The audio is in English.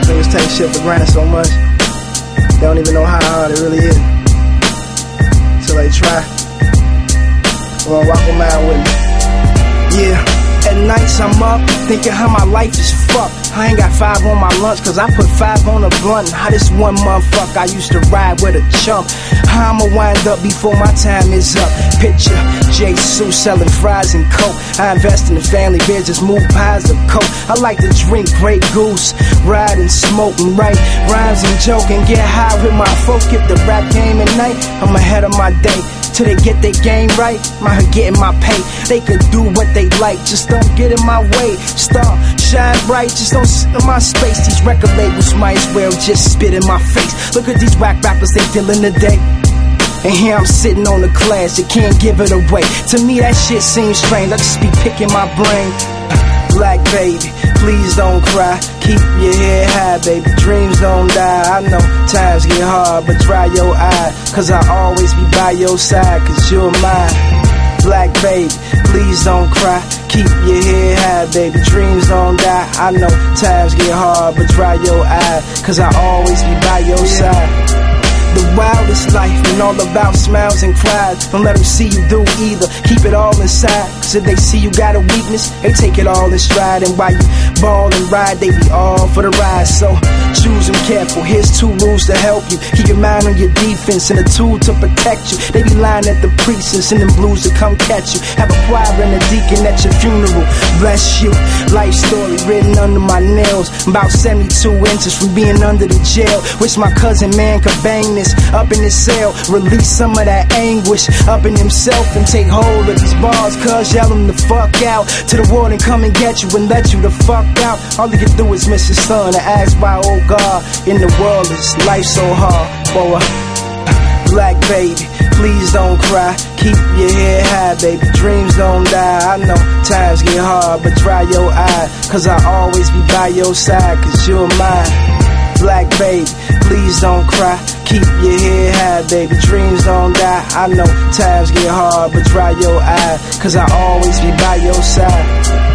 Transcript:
Niggas take shit for granted so much. They don't even know how hard it really is till they try. Wanna walk a mile with me? Yeah. At nights I'm up, thinking how my life is fucked. I ain't got 5 on my lunch, cause I put 5 on a blunt. How this one motherfucker I used to ride with a chump. How I'ma wind up before my time is up. Picture Jesus selling fries and coke. I invest in the family business, move pies of coke. I like to drink Grey Goose, ride and smoke and write rhymes and joke and get high with my folk. If the rap game at night, I'm ahead of my day. Till they get their game right, I'm getting my pay. They could do what they like, just don't get in my way. Star, shine bright, just don't sit in my space. These record labels might as well just spit in my face. Look at these whack rappers, they feeling the day. And here I'm sitting on the class, you can't give it away. To me that shit seems strange, I just be picking my brain. Black baby, please don't cry. Keep your head high, baby, dreams don't die. I know times get hard, but dry your eye, cause I always be by your side, cause you're mine. Black baby, please don't cry. Keep your head high, baby, dreams don't die. I know times get hard, but dry your eye, cause I always be by your side. The wildest life and all about smiles and cries. Don't let them see you do either, keep it all inside. Cause if they see you got a weakness, they take it all in stride. And while you ball and ride, they be all for the ride. So choose them careful, here's 2 rules to help you. Keep your mind on your defense and a tool to protect you. They be lying at the precincts and them blues to come catch you. Have a choir and a deacon at your funeral, bless you. Life story written under my nails, about 72 inches from being under the jail. Wish my cousin man could bang this up in his cell, release some of that anguish up in himself and take hold of these bars, cuz yell him the fuck out to the world and come and get you and let you the fuck out. All he can do is miss his son and ask why, oh God, in the world is life so hard for a black baby. Please don't cry, keep your head high, baby, dreams don't die. I know times get hard, but dry your eye, cause I always be by your side, cause you're mine. Black baby, please don't cry. Keep your head high, baby, dreams don't die. I know times get hard, but dry your eye, cause I always be by your side.